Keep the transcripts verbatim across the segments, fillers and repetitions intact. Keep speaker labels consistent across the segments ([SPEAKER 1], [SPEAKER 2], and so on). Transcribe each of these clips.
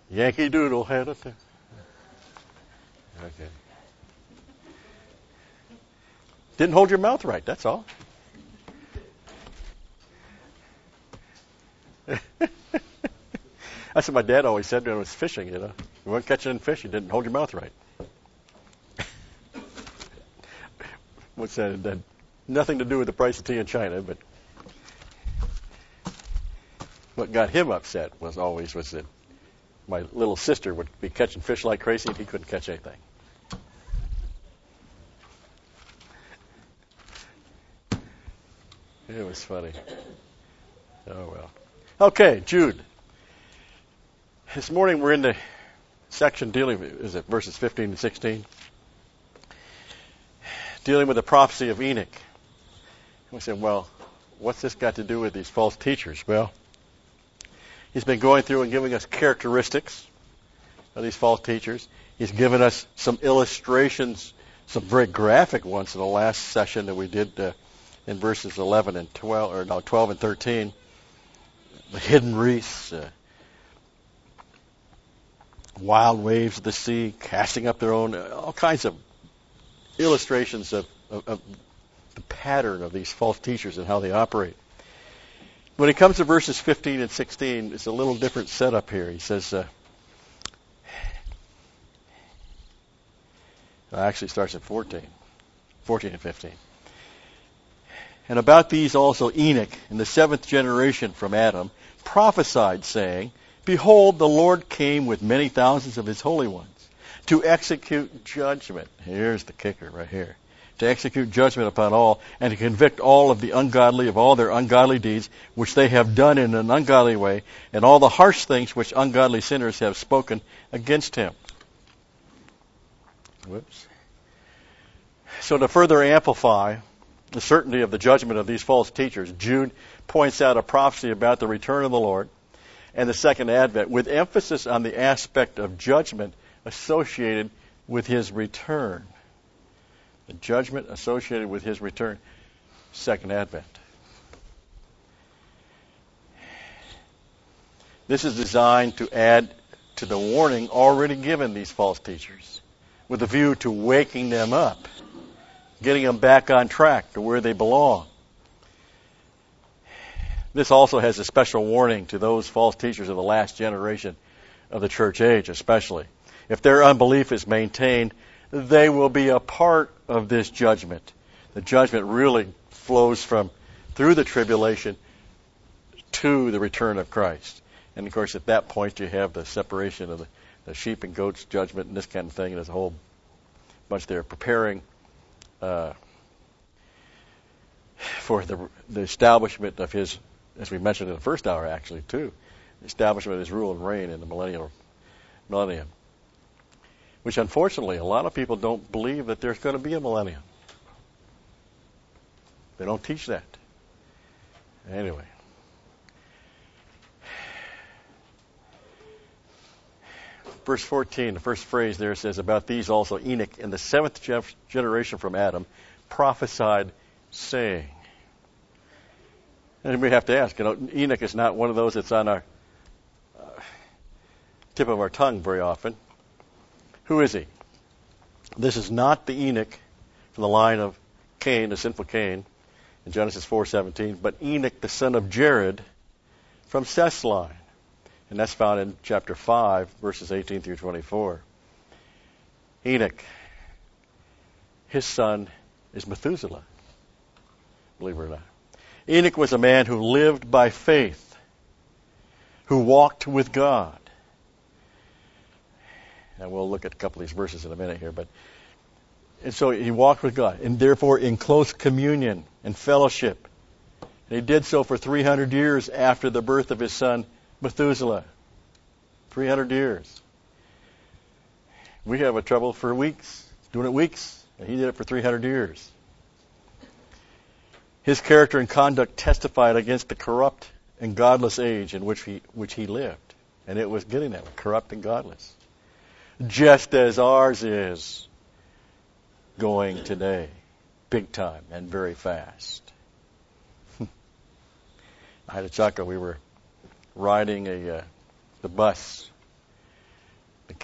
[SPEAKER 1] Yankee Doodle had it there. Okay. Didn't hold your mouth right, that's all. That's what my dad always said when I was fishing, you know. You weren't catching fish, you didn't hold your mouth right. What's that? That? Nothing to do with the price of tea in China, but what got him upset was always was that my little sister would be catching fish like crazy and he couldn't catch anything. It was funny. Oh, well. Okay, Jude. This morning we're in the section dealing with, is it verses fifteen and sixteen? Dealing with the prophecy of Enoch. We said, well, what's this got to do with these false teachers? Well, he's been going through and giving us characteristics of these false teachers. He's given us some illustrations, some very graphic ones in the last session that we did uh, in verses eleven and twelve, or no, twelve and thirteen. The hidden reefs, uh, wild waves of the sea, casting up their own, uh, all kinds of illustrations of, of, of the pattern of these false teachers and how they operate. When it comes to verses fifteen and sixteen, it's a little different setup here. He says, uh, well, actually it starts at fourteen, fourteen and fifteen. And about these also Enoch, in the seventh generation from Adam, prophesied, saying, Behold, the Lord came with many thousands of his holy ones to execute judgment. Here's the kicker right here. To execute judgment upon all, and to convict all of the ungodly of all their ungodly deeds, which they have done in an ungodly way, and all the harsh things which ungodly sinners have spoken against him. Whoops. So to further amplify the certainty of the judgment of these false teachers, Jude points out a prophecy about the return of the Lord and the second advent, with emphasis on the aspect of judgment associated with his return. The judgment associated with his return, second advent. This is designed to add to the warning already given these false teachers, with a view to waking them up, getting them back on track to where they belong. This also has a special warning to those false teachers of the last generation of the church age, especially. If their unbelief is maintained, they will be a part of this judgment. The judgment really flows from through the tribulation to the return of Christ. And of course, at that point, you have the separation of the, the sheep and goats judgment and this kind of thing. And there's a whole bunch there preparing uh, for the, the establishment of his, as we mentioned in the first hour, actually, too, the establishment of his rule and reign in the millennial millennium. Which, unfortunately, a lot of people don't believe that there's going to be a millennium. They don't teach that. Anyway. Verse fourteen, the first phrase there says, About these also Enoch, in the seventh generation from Adam, prophesied, saying. And we have to ask, you know, Enoch is not one of those that's on our uh, tip of our tongue very often. Who is he? This is not the Enoch from the line of Cain, the sinful Cain, in Genesis four seventeen, but Enoch, the son of Jared, from Seth's line. And that's found in chapter five, verses eighteen through twenty-four. Enoch, his son is Methuselah, believe it or not. Enoch was a man who lived by faith, who walked with God. And we'll look at a couple of these verses in a minute here. But and so he walked with God, and therefore in close communion and fellowship. And he did so for three hundred years after the birth of his son Methuselah. three hundred years. We have a trouble for weeks, doing it weeks, and he did it for three hundred years. His character and conduct testified against the corrupt and godless age in which he which he lived. And it was getting that way, corrupt and godless. Just as ours is going today, big time and very fast. I had a chuckle. We were riding a uh, the bus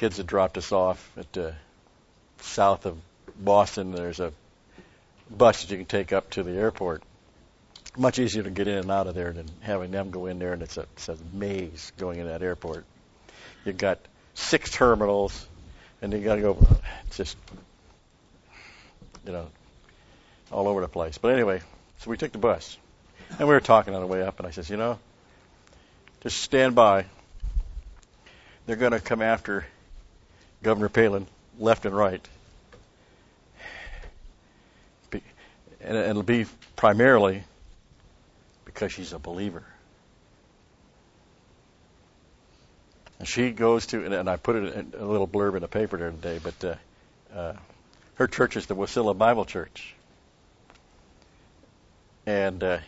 [SPEAKER 1] kids had dropped us off at uh, south of Boston. There's a bus that you can take up to the airport. Much easier to get in and out of there than having them go in there, and it's a, it's a maze going in that airport. You've got six terminals, and you got to go. It's just, you know, all over the place. But anyway, so we took the bus, and we were talking on the way up, and I says, you know, just stand by. They're going to come after Governor Palin left and right. Be, and it'll be primarily because she's a believer. And she goes to, and, and I put it in a little blurb in the paper there today, but uh, uh, her church is the Wasilla Bible Church. And uh,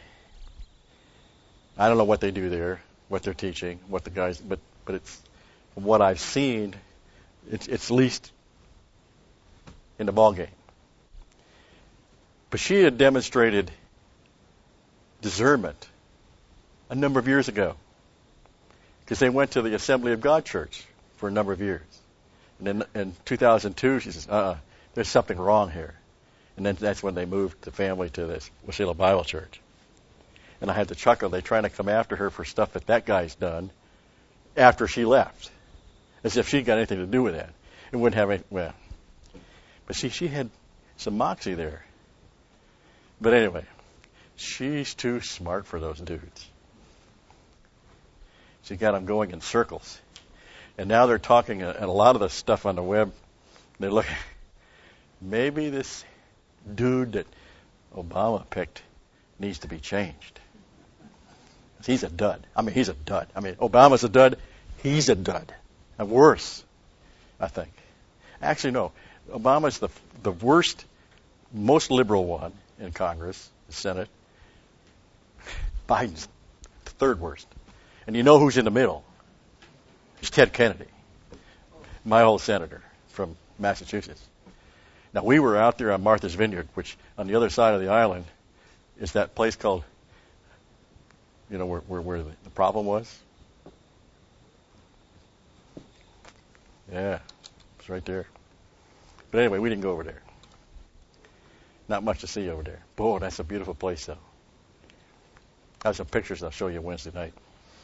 [SPEAKER 1] I don't know what they do there, what they're teaching, what the guys, but but it's from what I've seen, it's it's least in the ball game. But she had demonstrated discernment a number of years ago, because they went to the Assembly of God Church for a number of years, and then in two thousand two she says, "Uh-uh, there's something wrong here." And then that's when they moved the family to this Wasilla Bible Church. And I had to chuckle. They're trying to come after her for stuff that that guy's done after she left, as if she got anything to do with that. It wouldn't have any, well. But see, she had some moxie there. But anyway, she's too smart for those dudes. She got them going in circles. And now they're talking, and a lot of the stuff on the web, they're looking, maybe this dude that Obama picked needs to be changed. He's a dud. I mean, he's a dud. I mean, Obama's a dud. He's a dud. And worse, I think. Actually, no. Obama's the the worst, most liberal one in Congress, the Senate. Biden's the third worst. And you know who's in the middle? It's Ted Kennedy, my old senator from Massachusetts. Now, we were out there on Martha's Vineyard, which on the other side of the island is that place called, you know, where, where, where the problem was? Yeah, it's right there. But anyway, we didn't go over there. Not much to see over there. Boy, that's a beautiful place, though. I have some pictures I'll show you Wednesday night.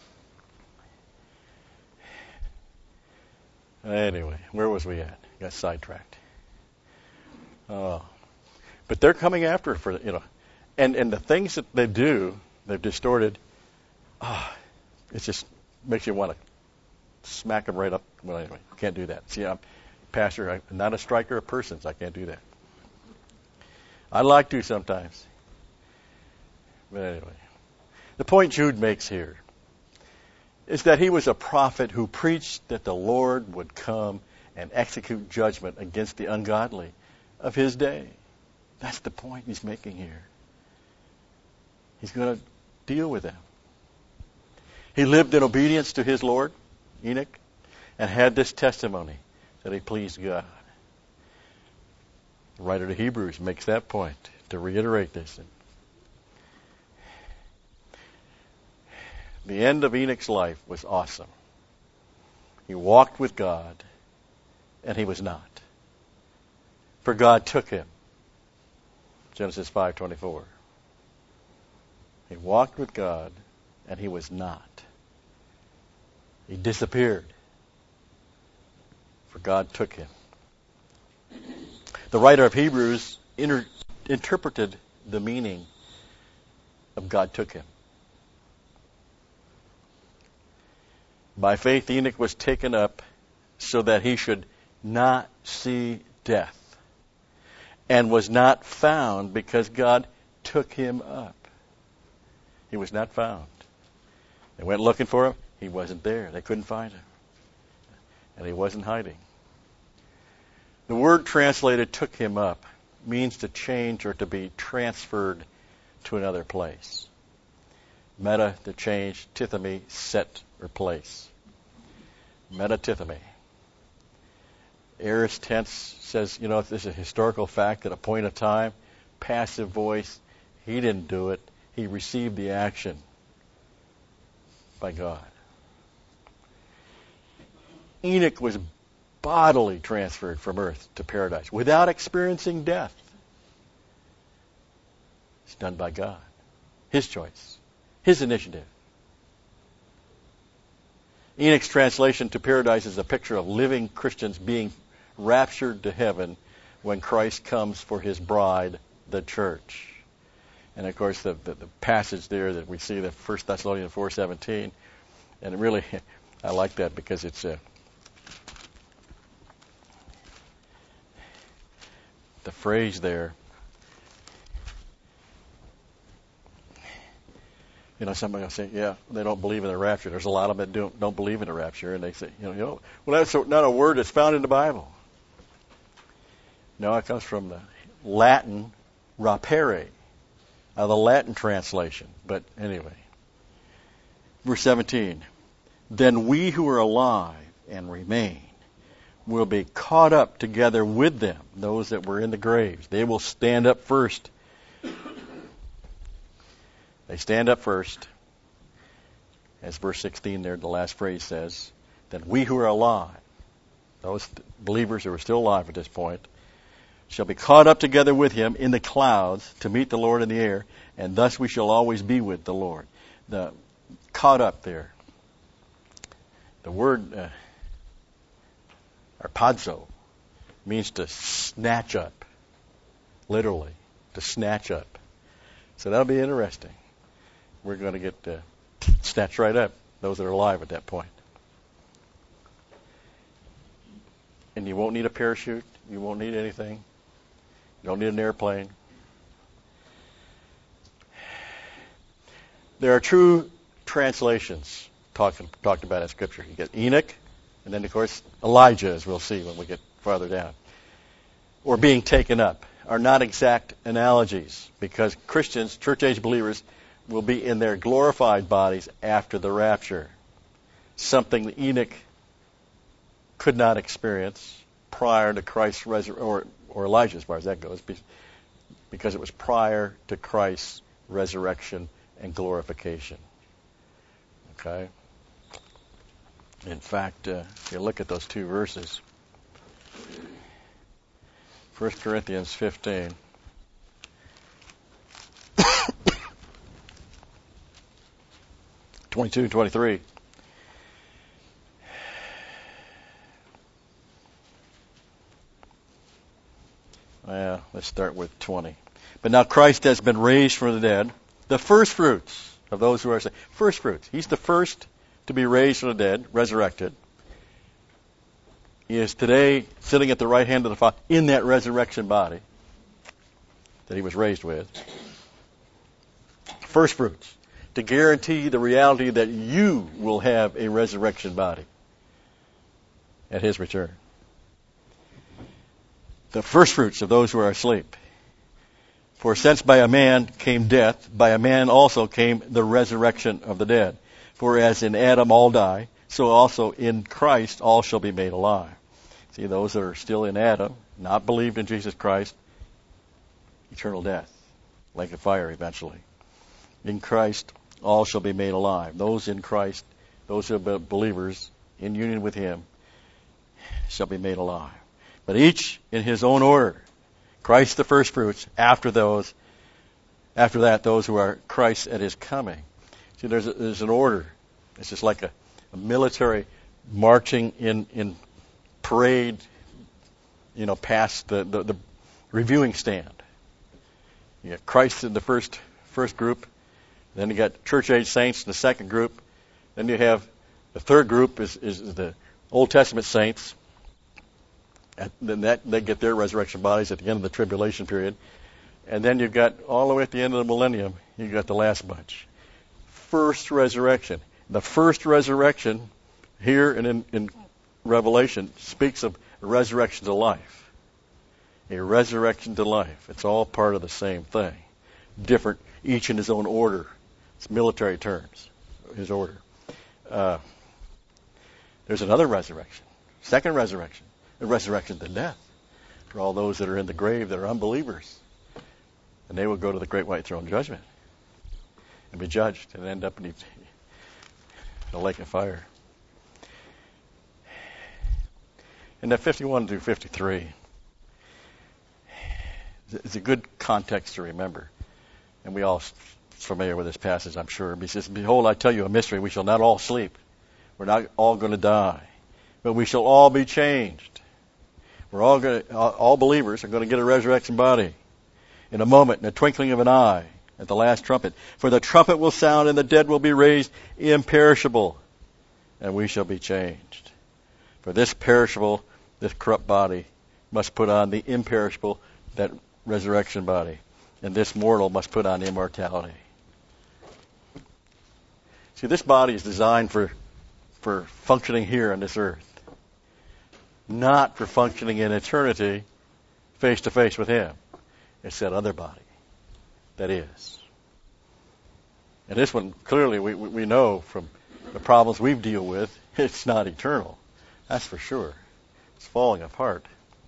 [SPEAKER 1] Anyway, where was we at? Got sidetracked. Oh, but they're coming after for, you know, and, and the things that they do, they've distorted. Ah, oh, it just makes you want to smack them right up. Well, anyway, can't do that. See, I'm pastor, I'm not a striker of persons. I can't do that. I'd like to sometimes. But anyway, the point Jude makes here is that he was a prophet who preached that the Lord would come and execute judgment against the ungodly of his day. That's the point he's making here. He's going to deal with them. He lived in obedience to his Lord, Enoch, and had this testimony that he pleased God. The writer to Hebrews makes that point to reiterate this. The end of Enoch's life was awesome. He walked with God, and he was not. For God took him. Genesis five twenty-four. He walked with God, and he was not. He disappeared. For God took him. The writer of Hebrews inter- interpreted the meaning of God took him. By faith, Enoch was taken up so that he should not see death, and was not found because God took him up. He was not found. They went looking for him. He wasn't there. They couldn't find him. And he wasn't hiding. The word translated took him up means to change or to be transferred to another place. Meta, to change. Tithemi, set or place. Metatithemi. Aorist tense says, you know, if this is a historical fact at a point of time, passive voice, he didn't do it. He received the action by God. Enoch was bodily transferred from earth to paradise without experiencing death. It's done by God. His choice. His initiative. Enoch's translation to paradise is a picture of living Christians being raptured to heaven when Christ comes for his bride, the church. And of course, the, the, the passage there that we see, the First Thessalonians four seventeen, and really, I like that because it's a, the phrase there. You know, somebody will say, yeah, they don't believe in the rapture. There's a lot of them that don't, don't believe in the rapture. And they say, you know, you know well, that's not a word that's found in the Bible. No, it comes from the Latin rapere, uh, the Latin translation. But anyway, verse seventeen. Then we who are alive and remain will be caught up together with them, those that were in the graves. They will stand up first. They stand up first. As verse sixteen there, the last phrase says, that we who are alive, those believers who are still alive at this point, shall be caught up together with him in the clouds to meet the Lord in the air, and thus we shall always be with the Lord. The caught up there, the word uh, arpazo means to snatch up, literally, to snatch up. So that'll be interesting. We're going to get uh, snatched right up, those that are alive at that point. And you won't need a parachute. You won't need anything. You don't need an airplane. There are true translations talked, talked about in Scripture. You get Enoch, and then, of course, Elijah, as we'll see when we get farther down. Or being taken up are not exact analogies, because Christians, church-age believers, will be in their glorified bodies after the rapture. Something that Enoch could not experience prior to Christ's resurrection, or, or Elijah, as far as that goes, because it was prior to Christ's resurrection and glorification. Okay? In fact, uh, if you look at those two verses, First Corinthians fifteen, twenty-two and twenty-three. Well, let's start with twenty. But now Christ has been raised from the dead, the first fruits of those who are saved. First fruits. He's the first to be raised from the dead, resurrected. He is today sitting at the right hand of the Father in that resurrection body that he was raised with. First fruits. To guarantee the reality that you will have a resurrection body at his return. The first fruits of those who are asleep. For since by a man came death, by a man also came the resurrection of the dead. For as in Adam all die, so also in Christ all shall be made alive. See, those that are still in Adam, not believed in Jesus Christ, eternal death, like a fire eventually. In Christ all shall be made alive. Those in Christ, those who are believers in union with him, shall be made alive. But each in his own order. Christ the first fruits, after those, after that, those who are Christ at his coming. See, there's, a, there's an order. It's just like a, a military marching in, in parade, you know, past the, the, the reviewing stand. You got Christ in the first first group. Then you got church-age saints in the second group. Then you have the third group is, is the Old Testament saints. And then that, they get their resurrection bodies at the end of the tribulation period. And then you've got, all the way at the end of the millennium, you've got the last bunch. First resurrection. The first resurrection here and in, in Revelation speaks of a resurrection to life. A resurrection to life. It's all part of the same thing. Different, each in his own order. It's military terms, his order. Uh, there's another resurrection. Second resurrection. The resurrection to death for all those that are in the grave that are unbelievers. And they will go to the great white throne judgment and be judged and end up in the lake of fire. And that fifty-one through fifty-three is a good context to remember. And we all familiar with this passage, I'm sure. He says, "Behold, I tell you a mystery. We shall not all sleep. We're not all going to die, but we shall all be changed. We're all going to, all believers are going to get a resurrection body in a moment, in a twinkling of an eye, at the last trumpet. For the trumpet will sound, and the dead will be raised imperishable, and we shall be changed. For this perishable, this corrupt body must put on the imperishable, that resurrection body, and this mortal must put on immortality." See, this body is designed for, for functioning here on this earth, not for functioning in eternity face to face with Him. It's that other body that is. And this one, clearly, we, we know from the problems we deal with, it's not eternal. That's for sure. It's falling apart.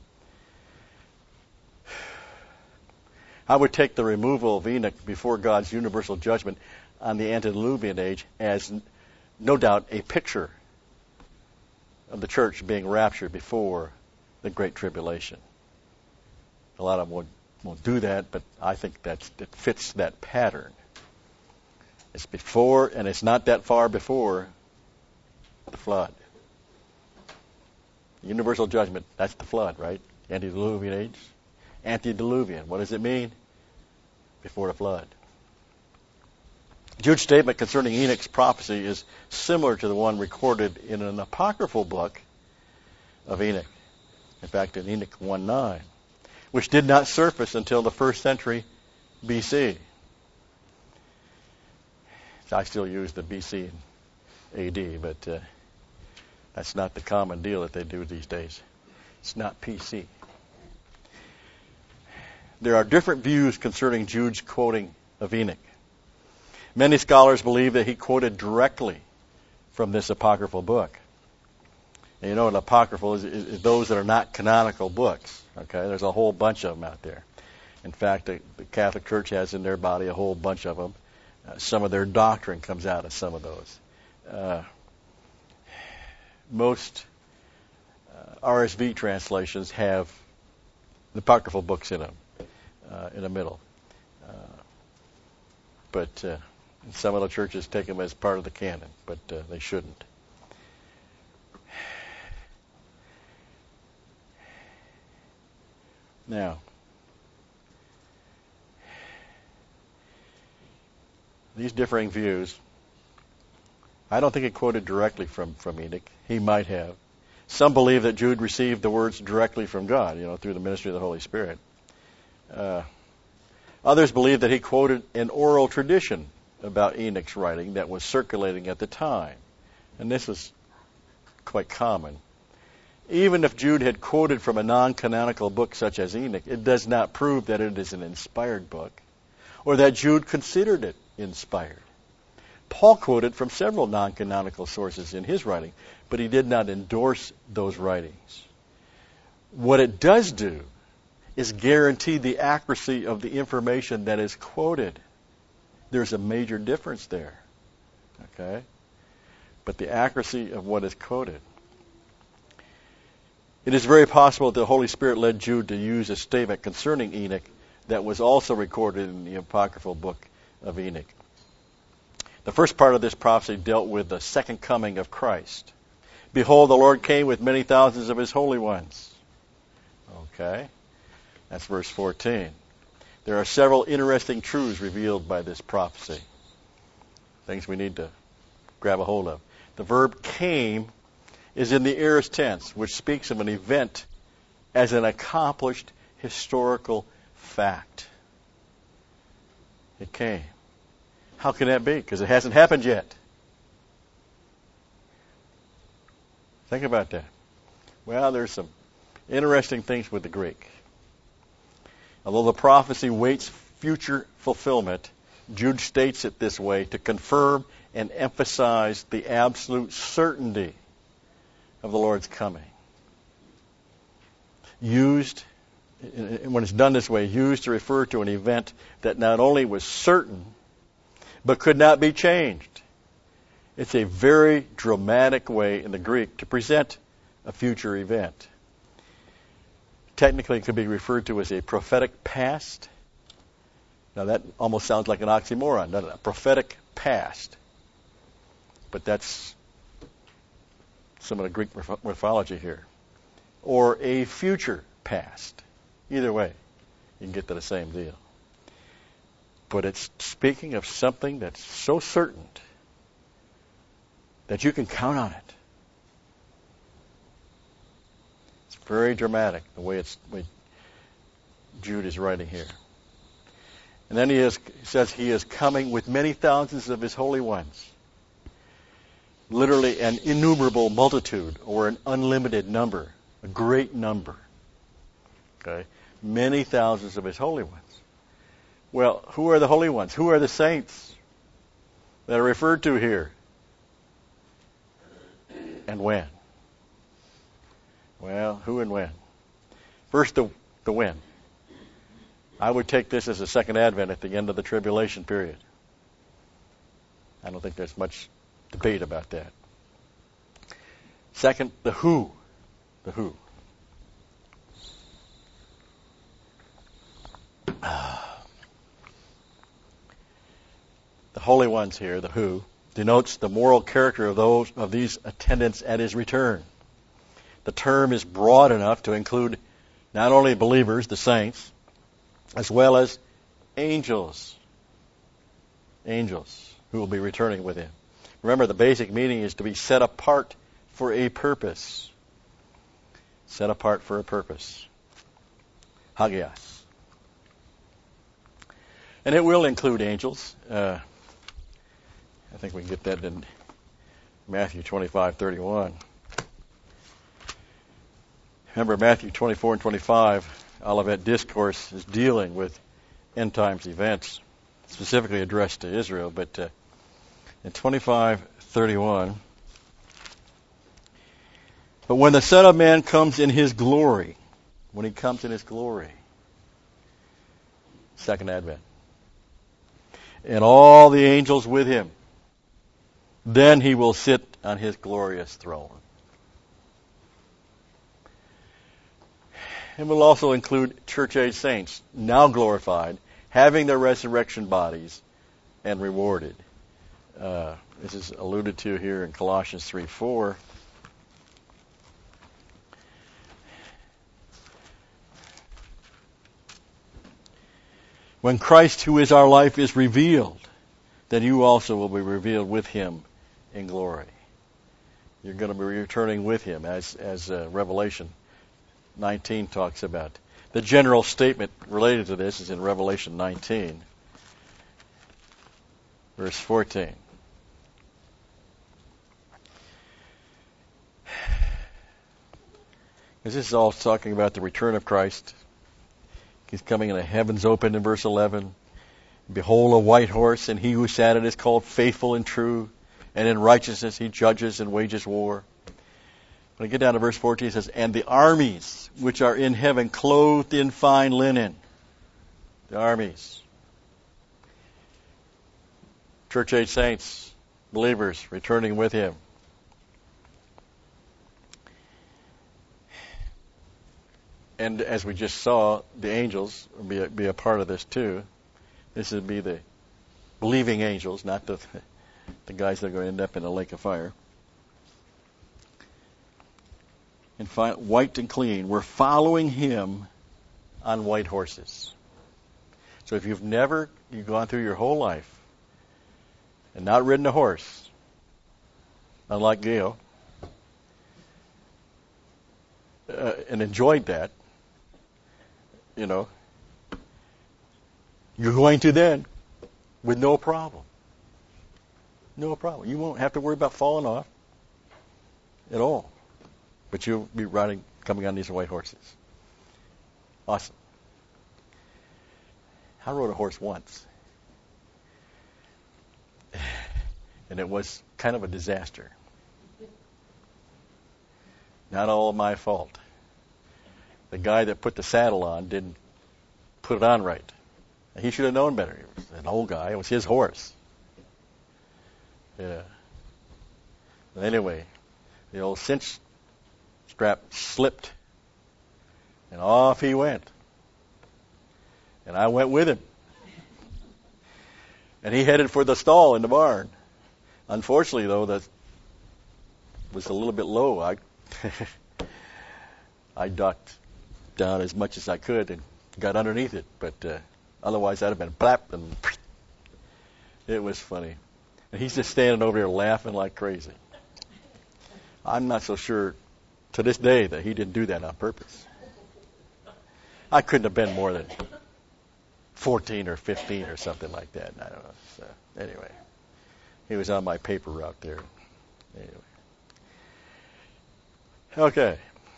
[SPEAKER 1] I would take the removal of Enoch before God's universal judgment on the antediluvian age as no doubt a picture of the church being raptured before the Great Tribulation. A lot of them won't, won't do that, but I think that's, it fits that pattern. It's before, and it's not that far before the flood. Universal judgment, that's the flood, right? Antediluvian age. Antediluvian, what does it mean? Before the flood. Jude's statement concerning Enoch's prophecy is similar to the one recorded in an apocryphal book of Enoch. In fact, in Enoch one nine, which did not surface until the first century B C. I still use the B C and A D, but uh, that's not the common deal that they do these days. It's not P C. There are different views concerning Jude's quoting of Enoch. Many scholars believe that he quoted directly from this apocryphal book. And you know, an apocryphal is, is, is those that are not canonical books. Okay, there's a whole bunch of them out there. In fact, the, the Catholic Church has in their body a whole bunch of them. Uh, some of their doctrine comes out of some of those. Uh, most uh, R S V translations have the apocryphal books in them, uh, in the middle. Uh, but uh, some of the churches take them as part of the canon, but uh, they shouldn't. Now, these differing views, I don't think it quoted directly from, from Enoch. He might have. Some believe that Jude received the words directly from God, you know, through the ministry of the Holy Spirit. Uh, others believe that he quoted an oral tradition about Enoch's writing that was circulating at the time. And this was quite common. Even if Jude had quoted from a non-canonical book such as Enoch, it does not prove that it is an inspired book or that Jude considered it inspired. Paul quoted from several non-canonical sources in his writing, but he did not endorse those writings. What it does do is guarantee the accuracy of the information that is quoted. There's a major difference there. Okay? But the accuracy of what is quoted. It is very possible that the Holy Spirit led Jude to use a statement concerning Enoch that was also recorded in the apocryphal book of Enoch. The first part of this prophecy dealt with the second coming of Christ. Behold, the Lord came with many thousands of his holy ones. Okay? That's verse fourteen. There are several interesting truths revealed by this prophecy. Things we need to grab a hold of. The verb came is in the aorist tense, which speaks of an event as an accomplished historical fact. It came. How can that be? Because it hasn't happened yet. Think about that. Well, there's some interesting things with the Greek. Although the prophecy waits future fulfillment, Jude states it this way to confirm and emphasize the absolute certainty of the Lord's coming. Used, when it's done this way, used to refer to an event that not only was certain, but could not be changed. It's a very dramatic way in the Greek to present a future event. technically it could be referred to as a prophetic past. Now that almost sounds like an oxymoron, doesn't it? A prophetic past. But that's some of the Greek mythology here. Or a future past. Either way, you can get to the same deal. But it's speaking of something that's so certain that you can count on it. It's very dramatic the way it's way Jude is writing here. And then he, is, he says he is coming with many thousands of his holy ones. Literally an innumerable multitude or an unlimited number, a great number. Okay? Many thousands of his holy ones. Well, who are the holy ones? Who are the saints that are referred to here? And when? Well, who and when? First, the, the when. I would take this as a second advent at the end of the tribulation period. I don't think there's much debate about that. Second, the who. The who. The holy ones here, the who, denotes the moral character of those of these attendants at his return. The term is broad enough to include not only believers, the saints, as well as angels. Angels who will be returning with him. Remember, the basic meaning is to be set apart for a purpose. Set apart for a purpose. Hagios. And it will include angels. Uh, I think we can get that in Matthew twenty-five thirty-one. Remember, Matthew twenty-four and twenty-five, Olivet Discourse is dealing with end times events, specifically addressed to Israel. But uh, in twenty-five thirty-one, but when the Son of Man comes in his glory, when he comes in his glory, second advent, and all the angels with him, then he will sit on his glorious throne. It will also include church-age saints, now glorified, having their resurrection bodies and rewarded. Uh, this is alluded to here in Colossians three four. When Christ, who is our life, is revealed, then you also will be revealed with him in glory. You're going to be returning with him, as as uh, Revelation nineteen talks about. The general statement related to this is in Revelation nineteen, verse fourteen. Because this is all talking about the return of Christ. He's coming in the heavens open in verse eleven. Behold, a white horse, and he who sat it is called Faithful and True, and in righteousness he judges and wages war. When I get down to verse fourteen, it says, and the armies which are in heaven clothed in fine linen. The armies. Church-age saints, believers, returning with him. And as we just saw, the angels will be a, be a part of this too. This would be the believing angels, not the the guys that are going to end up in a lake of fire. And fi- white and clean. We're following him on white horses. So if you've never, you've gone through your whole life and not ridden a horse, unlike Gail, uh, and enjoyed that, you know, you're going to then with no problem. No problem. You won't have to worry about falling off at all. But you'll be riding, coming on these white horses. Awesome. I rode a horse once. And it was kind of a disaster. Not all my fault. The guy that put the saddle on didn't put it on right. He should have known better. He was an old guy. It was his horse. Yeah. But anyway, the old cinch strap slipped And off he went. And I went with him. And he headed for the stall in the barn. Unfortunately, though, that was a little bit low. I I ducked down as much as I could and got underneath it. But uh, otherwise, I'd have been blap, and it was funny. And he's just standing over there laughing like crazy. I'm not so sure to this day that he didn't do that on purpose. I couldn't have been more than fourteen or fifteen or something like that. I don't know. So, anyway, he was on my paper route there. Anyway. Okay.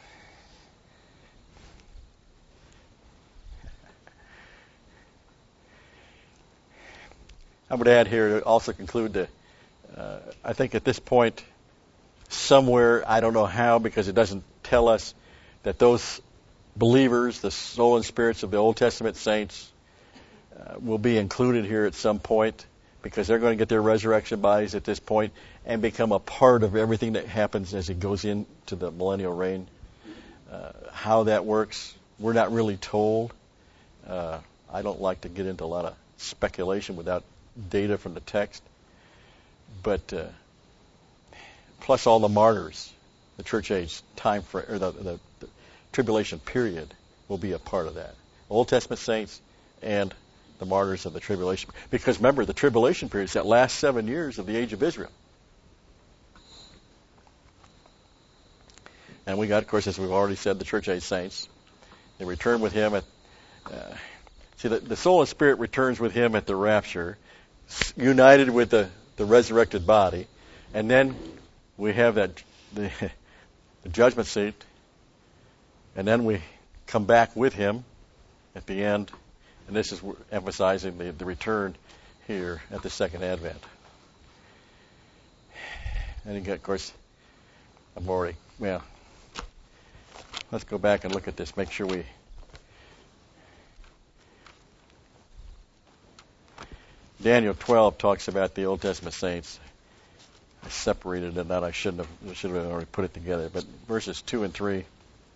[SPEAKER 1] I would add here to also conclude that uh, I think at this point, somewhere, I don't know how because it doesn't tell us, that those believers, the soul and spirits of the Old Testament saints, uh, will be included here at some point because they're going to get their resurrection bodies at this point and become a part of everything that happens as it goes into the millennial reign. Uh, how that works, we're not really told. Uh, I don't like to get into a lot of speculation without data from the text. But uh, plus all the martyrs, the church age time frame, or the, the, the tribulation period will be a part of that. Old Testament saints and the martyrs of the tribulation. Because remember, the tribulation period is that last seven years of the age of Israel. And we got, of course, as we've already said, the church age saints. They return with him at, uh, see, the, the soul and spirit returns with him at the rapture, united with the, the resurrected body. And then we have that the, the judgment seat. And then we come back with him at the end. And this is emphasizing the, the return here at the second advent. And again, of course, I'm already, well, let's go back and look at this, make sure we... Daniel twelve talks about the Old Testament saints. I separated it out. I shouldn't have, I should have already put it together. But verses two and three.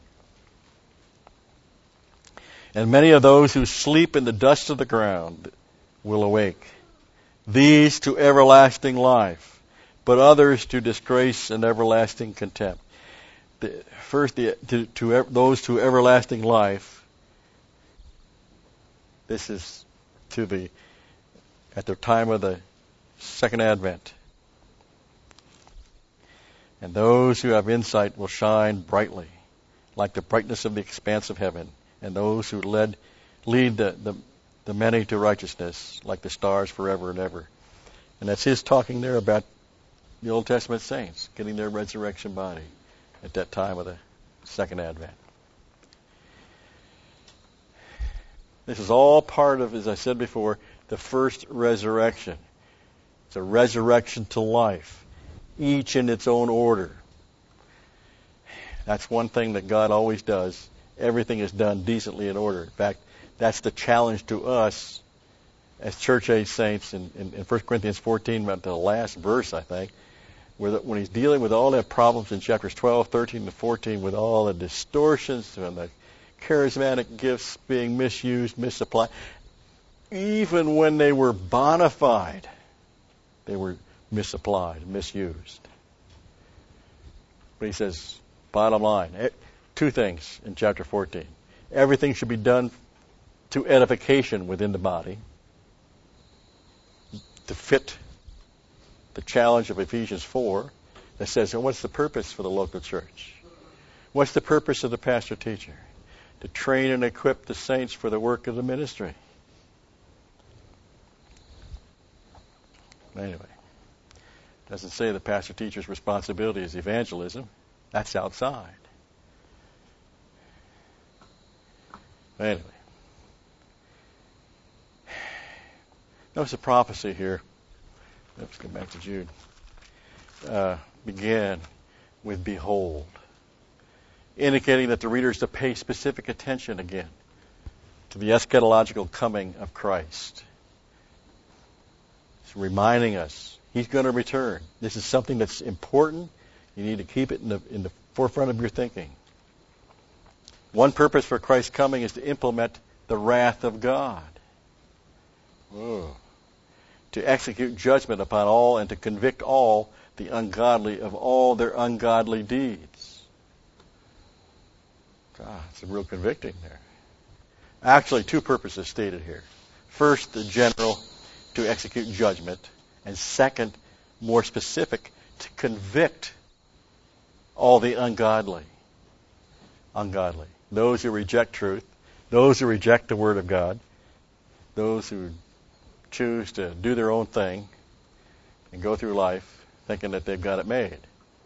[SPEAKER 1] And many of those who sleep in the dust of the ground will awake, these to everlasting life, but others to disgrace and everlasting contempt. The, first, the, to, to those to everlasting life. This is to the at the time of the second advent. And those who have insight will shine brightly, like the brightness of the expanse of heaven. And those who led, lead the, the, the many to righteousness, like the stars forever and ever. And that's his talking there about the Old Testament saints getting their resurrection body at that time of the second advent. This is all part of, as I said before, the first resurrection. It's a resurrection to life, each in its own order. That's one thing that God always does. Everything is done decently in order. In fact, that's the challenge to us as church-age saints in, in, in First Corinthians fourteen, about the last verse, I think, where the, when he's dealing with all the problems in chapters twelve, thirteen, and fourteen, with all the distortions and the charismatic gifts being misused, misapplied. Even when they were bona fide, they were misapplied, misused. But he says, bottom line, two things in chapter fourteen. Everything should be done to edification within the body, to fit the challenge of Ephesians four that says, well, what's the purpose for the local church? What's the purpose of the pastor-teacher? To train and equip the saints for the work of the ministry. Anyway, doesn't say the pastor-teacher's responsibility is evangelism. That's outside. Anyway, notice the prophecy here. Let's go back to Jude. Uh, began with behold, indicating that the reader is to pay specific attention again to the eschatological coming of Christ. It's reminding us he's going to return. This is something that's important. You need to keep it in the in the forefront of your thinking. One purpose for Christ's coming is to implement the wrath of God. Whoa. To execute judgment upon all and to convict all the ungodly of all their ungodly deeds. God, it's a real convicting there. Actually, two purposes stated here. First, the general, to execute judgment. And second, more specific, to convict all the ungodly. Ungodly. Those who reject truth, those who reject the Word of God, those who choose to do their own thing and go through life thinking that they've got it made.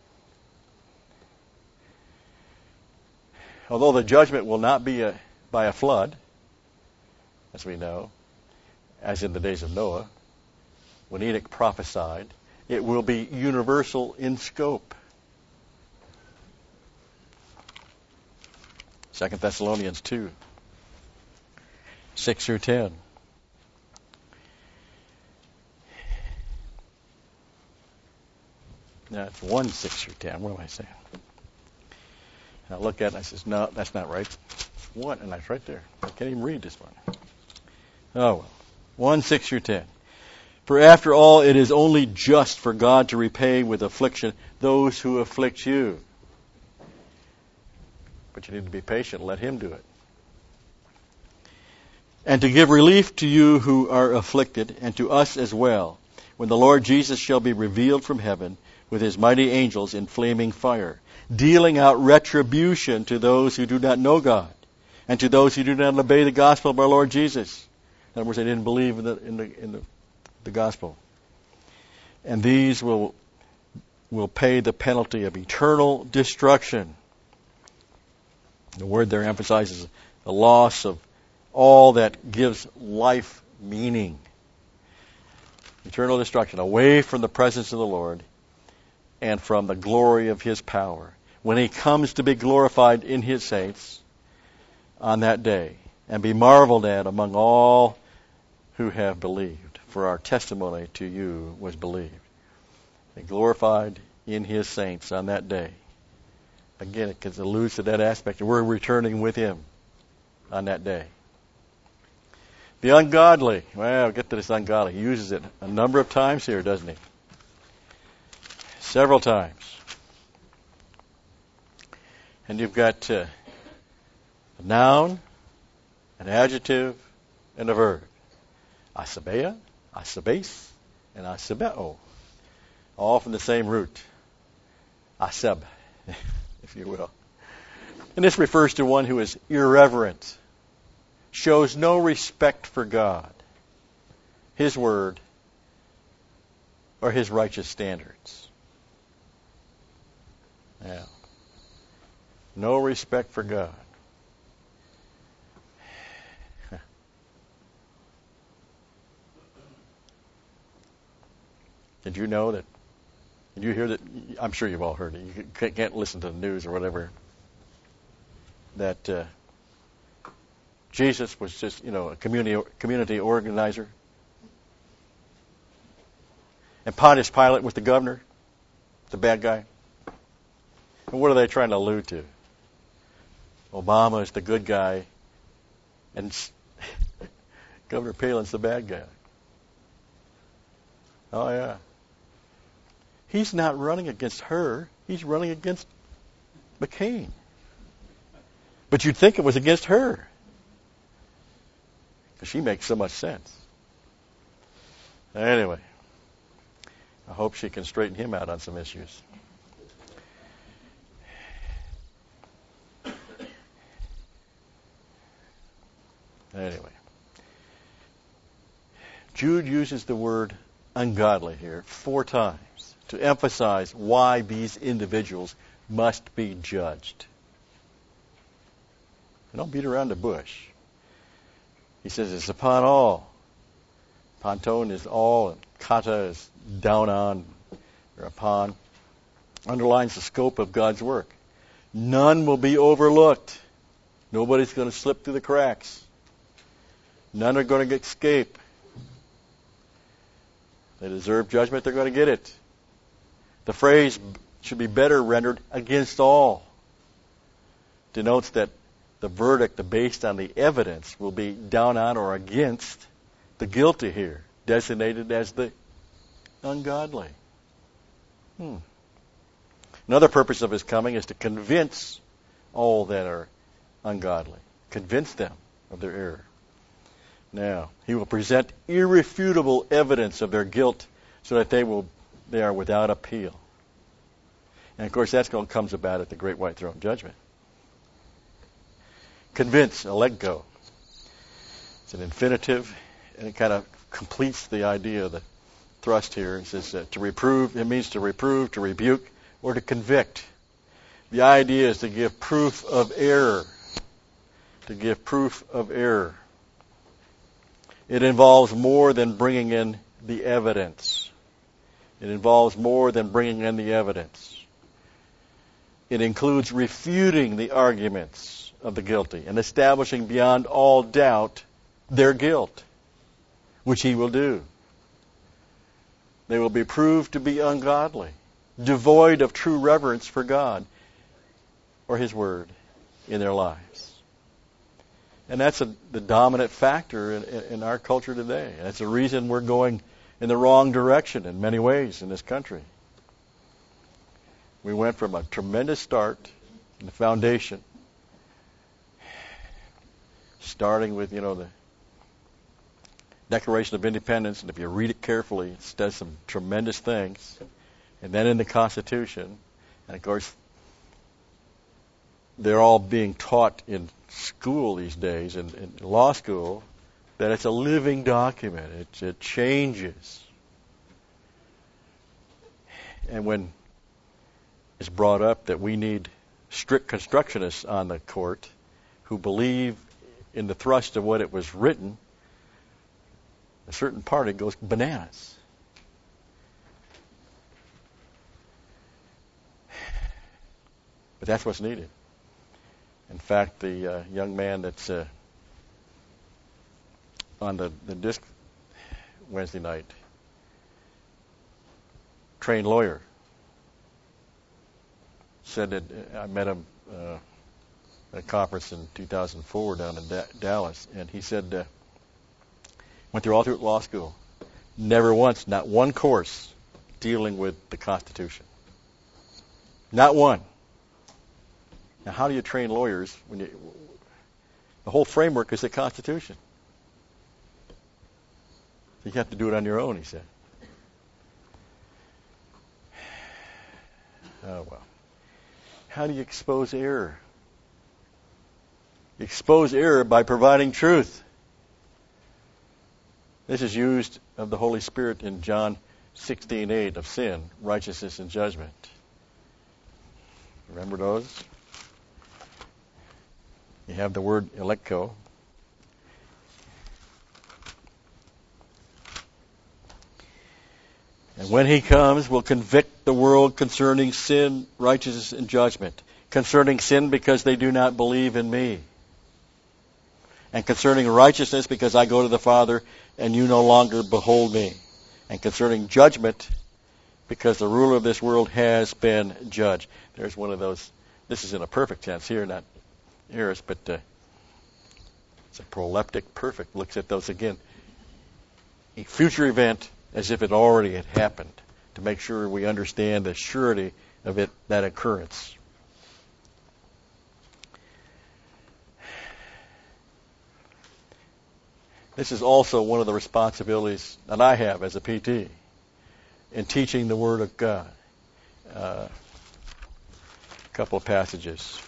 [SPEAKER 1] Although the judgment will not be a, by a flood, as we know, as in the days of Noah, when Enoch prophesied, it will be universal in scope. Second Thessalonians two, six through ten. No, it's one, six through ten. What am I saying? And I look at it and I says, no, that's not right. It's one, and that's right there. I can't even read this one. Oh, well. one, six through ten. For after all, it is only just for God to repay with affliction those who afflict you. But you need to be patient. Let Him do it. And to give relief to you who are afflicted, and to us as well, when the Lord Jesus shall be revealed from heaven with His mighty angels in flaming fire, dealing out retribution to those who do not know God, and to those who do not obey the gospel of our Lord Jesus. In other words, they didn't believe in the in the in the, the gospel. And these will will pay the penalty of eternal destruction. The word there emphasizes the loss of all that gives life meaning. Eternal destruction, away from the presence of the Lord and from the glory of His power. When He comes to be glorified in His saints on that day and be marveled at among all who have believed. For our testimony to you was believed. Be glorified in His saints on that day. Again, it alludes to that aspect. We're returning with Him on that day. The ungodly. Well, get to this ungodly. He uses it a number of times here, doesn't he? Several times. And you've got uh, a noun, an adjective, and a verb. Asabea, asabes, and asabeo. All from the same root. Aseb, if you will. And this refers to one who is irreverent, shows no respect for God, His Word, or His righteous standards. Yeah. No respect for God. Did you know that? Did you hear that? I'm sure you've all heard it. You can't listen to the news or whatever. That uh, Jesus was just, you know, a community community organizer. And Pontius Pilate was the governor, the bad guy. And what are they trying to allude to? Obama is the good guy, and Governor Palin's the bad guy. Oh, yeah. He's not running against her. He's running against McCain. But you'd think it was against her, because she makes so much sense. Anyway, I hope she can straighten him out on some issues. Anyway, Jude uses the word ungodly here four times to emphasize why these individuals must be judged. Don't beat around the bush. He says it's upon all. Ponton is all, and kata is down on or upon. Underlines the scope of God's work. None will be overlooked. Nobody's going to slip through the cracks. None are going to escape. They deserve judgment, they're going to get it. The phrase should be better rendered against all. Denotes that the verdict based on the evidence will be down on or against the guilty here, designated as the ungodly. Hmm. Another purpose of his coming is to convince all that are ungodly. Convince them of their error. Now, he will present irrefutable evidence of their guilt so that they will they are without appeal. And of course, that's going to comes about at the great white throne judgment. Convince, eleggo. It's an infinitive, and it kind of completes the idea of the thrust here. It says uh, to reprove, it means to reprove, to rebuke, or to convict. The idea is to give proof of error. To give proof of error. It involves more than bringing in the evidence. It involves more than bringing in the evidence. It includes refuting the arguments of the guilty and establishing beyond all doubt their guilt, which he will do. They will be proved to be ungodly, devoid of true reverence for God or his word in their lives. And that's a, the dominant factor in, in our culture today. That's the reason we're going in the wrong direction in many ways in this country. We went from a tremendous start in the foundation, starting with, you know, the Declaration of Independence, and if you read it carefully, it does some tremendous things. And then in the Constitution, and of course, they're all being taught in school these days, in, in law school, that it's a living document. It, it changes. And when it's brought up that we need strict constructionists on the court who believe in the thrust of what it was written, a certain party goes bananas. But that's what's needed. In fact, the uh, young man that's uh, on the, the disc Wednesday night, trained lawyer, said that uh, I met him uh, at a conference in two thousand four down in da- Dallas, and he said, uh, went through all through law school, never once, not one course dealing with the Constitution. Not one. Now, how do you train lawyers when you, the whole framework is the Constitution? So you have to do it on your own, he said. Oh, well. How do you expose error? You expose error by providing truth. This is used of the Holy Spirit in John sixteen eight of sin, righteousness, and judgment. Remember those? You have the word elecko. And when he comes, will convict the world concerning sin, righteousness, and judgment. Concerning sin, because they do not believe in me. And concerning righteousness, because I go to the Father, and you no longer behold me. And concerning judgment, because the ruler of this world has been judged. There's one of those. This is in a perfect tense here, not aorist, but uh, it's a proleptic perfect. Looks at those again. A future event as if it already had happened, to make sure we understand the surety of it, that occurrence. This is also one of the responsibilities that I have as a P T in teaching the Word of God. Uh, a couple of passages.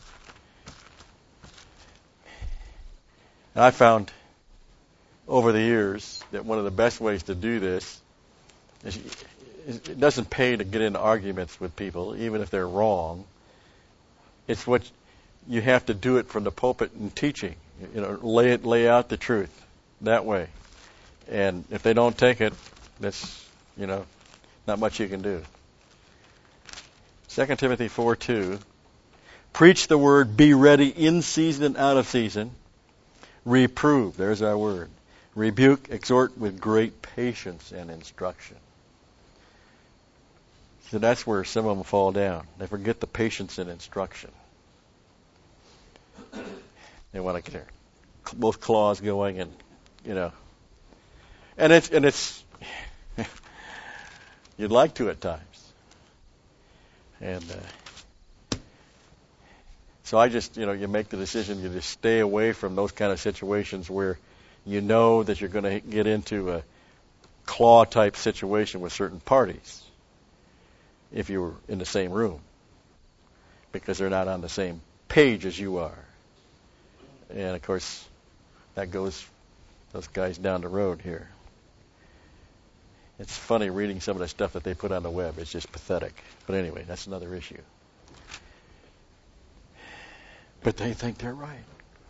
[SPEAKER 1] And I found over the years that one of the best ways to do this is it doesn't pay to get into arguments with people, even if they're wrong. It's what you have to do it from the pulpit in teaching. You know, lay it, lay out the truth that way. And if they don't take it, that's, you know, not much you can do. Second Timothy four two. Preach the word, be ready in season and out of season. Reprove, there's our word. Rebuke, exhort with great patience and instruction. So that's where some of them fall down. They forget the patience and instruction. They want to get their both claws going, and you know, and it's and it's you'd like to at times, and uh, so I just you know you make the decision, you just stay away from those kind of situations where you know that you're going to get into a claw type situation with certain parties if you were in the same room, because they're not on the same page as you are. And of course, that goes those guys down the road here. It's funny reading some of the stuff that they put on the web. It's just pathetic. But anyway, that's another issue. But they think they're right.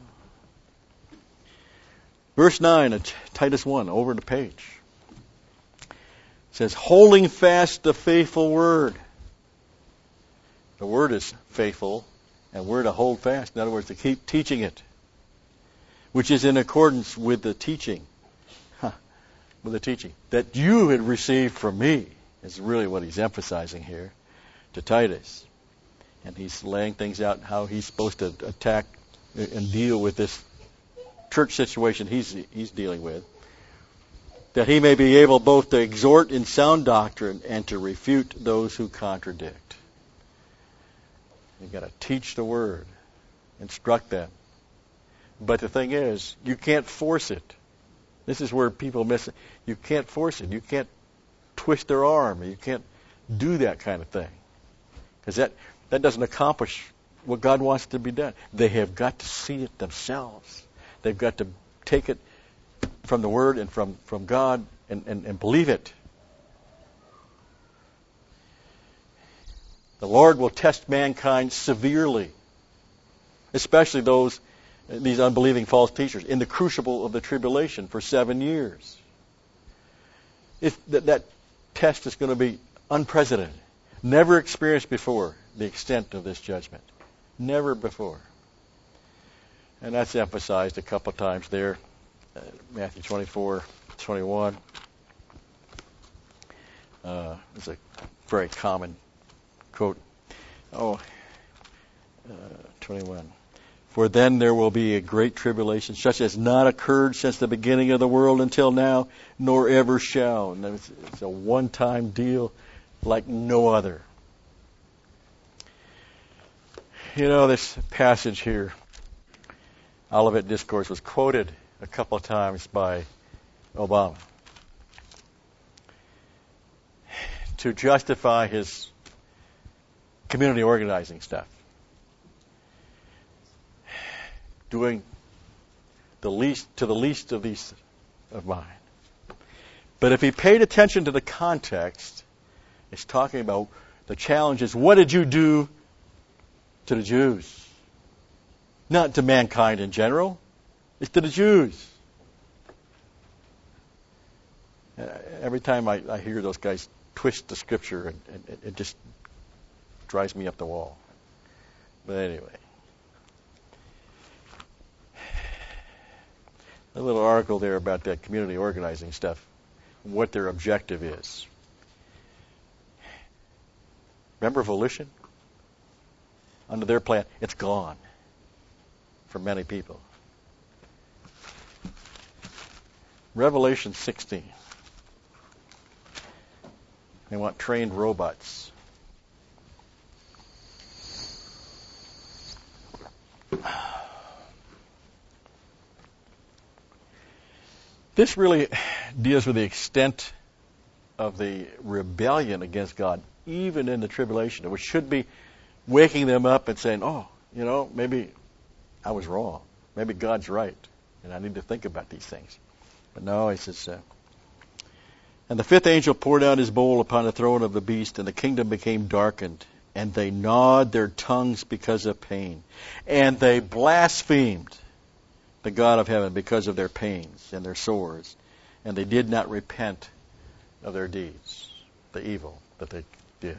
[SPEAKER 1] Verse nine of Titus one, over the page. It says, holding fast the faithful word. The word is faithful, and we're to hold fast. In other words, to keep teaching it, which is in accordance with the teaching, huh, with the teaching that you had received from me, is really what he's emphasizing here to Titus. And he's laying things out how he's supposed to attack and deal with this church situation he's he's dealing with, that he may be able both to exhort in sound doctrine and to refute those who contradict. You've got to teach the word, instruct them. But the thing is, you can't force it. This is where people miss it. You can't force it. You can't twist their arm. You can't do that kind of thing. Because that, that doesn't accomplish what God wants to be done. They have got to see it themselves. They've got to take it from the Word and from, from God and, and, and believe it. The Lord will test mankind severely, especially those these unbelieving false teachers, in the crucible of the tribulation for seven years. If that, that test is going to be unprecedented, never experienced before, the extent of this judgment. Never before. And that's emphasized a couple times there. Uh, Matthew twenty-four, twenty-one. Uh, it's a very common quote. Oh, uh, twenty-one. For then there will be a great tribulation, such as not occurred since the beginning of the world until now, nor ever shall. And it's, it's a one-time deal like no other. You know, this passage here, Olivet Discourse, was quoted a couple of times by Obama to justify his community organizing stuff. Doing the least to the least of these of mine. But if he paid attention to the context, it's talking about the challenge is, what did you do to the Jews? Not to mankind in general. It's to the Jews. Every time I, I hear those guys twist the scripture, and, and it just drives me up the wall. But anyway. A little article there about that community organizing stuff, what their objective is. Remember volition? Under their plan, it's gone for many people. Revelation sixteen. They want trained robots. This really deals with the extent of the rebellion against God, even in the tribulation, which should be waking them up and saying, oh, you know, maybe I was wrong. Maybe God's right, and I need to think about these things. But no, he says, uh, and the fifth angel poured out his bowl upon the throne of the beast, and the kingdom became darkened, and they gnawed their tongues because of pain, and they blasphemed the God of heaven because of their pains and their sores, and they did not repent of their deeds, the evil that they did.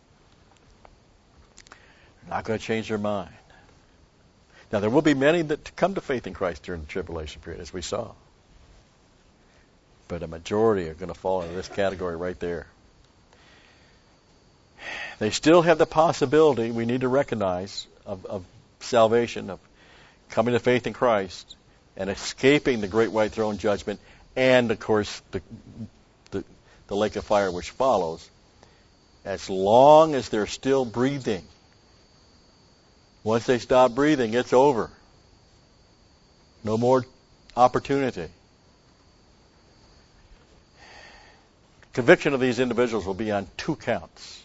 [SPEAKER 1] They're not going to change their mind. Now, there will be many that come to faith in Christ during the tribulation period, as we saw. But a majority are going to fall into this category right there. They still have the possibility, we need to recognize, of, of salvation, of coming to faith in Christ and escaping the great white throne judgment and, of course, the, the, the lake of fire which follows, as long as they're still breathing. Once they stop breathing, it's over. No more opportunity. Conviction of these individuals will be on two counts.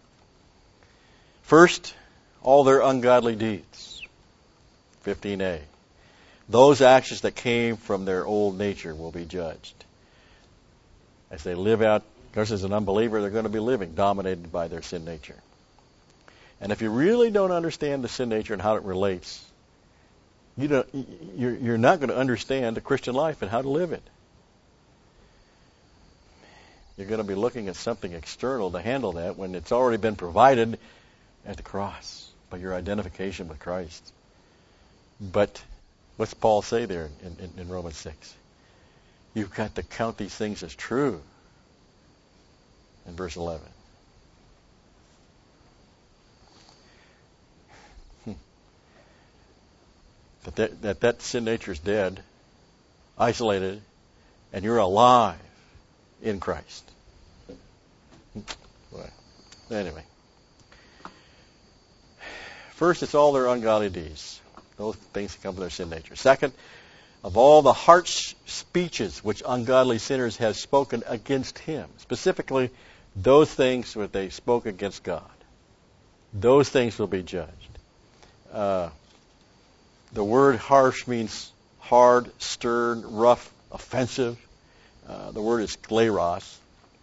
[SPEAKER 1] First, all their ungodly deeds. fifteen a. Those actions that came from their old nature will be judged. As they live out, of course, as an unbeliever, they're going to be living dominated by their sin nature. And if you really don't understand the sin nature and how it relates, you don't, you're, you're not going to understand the Christian life and how to live it. You're going to be looking at something external to handle that when it's already been provided at the cross by your identification with Christ. But what's Paul say there in, in, in Romans six? You've got to count these things as true in verse eleven. Hmm. That, that, that that sin nature is dead, isolated, and you're alive in Christ. Well, anyway. First, it's all their ungodly deeds. Those things that come from their sin nature. Second, of all the harsh speeches which ungodly sinners have spoken against him. Specifically, those things that they spoke against God. Those things will be judged. Uh, the word harsh means hard, stern, rough, offensive. Uh, the word is skleros.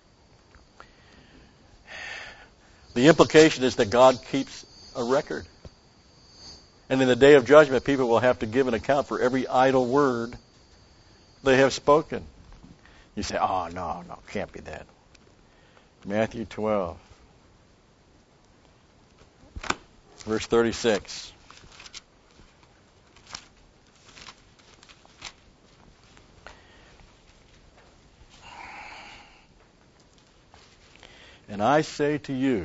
[SPEAKER 1] The implication is that God keeps a record. And in the day of judgment, people will have to give an account for every idle word they have spoken. You say, oh, no, no, can't be that. Matthew twelve, verse thirty-six. And I say to you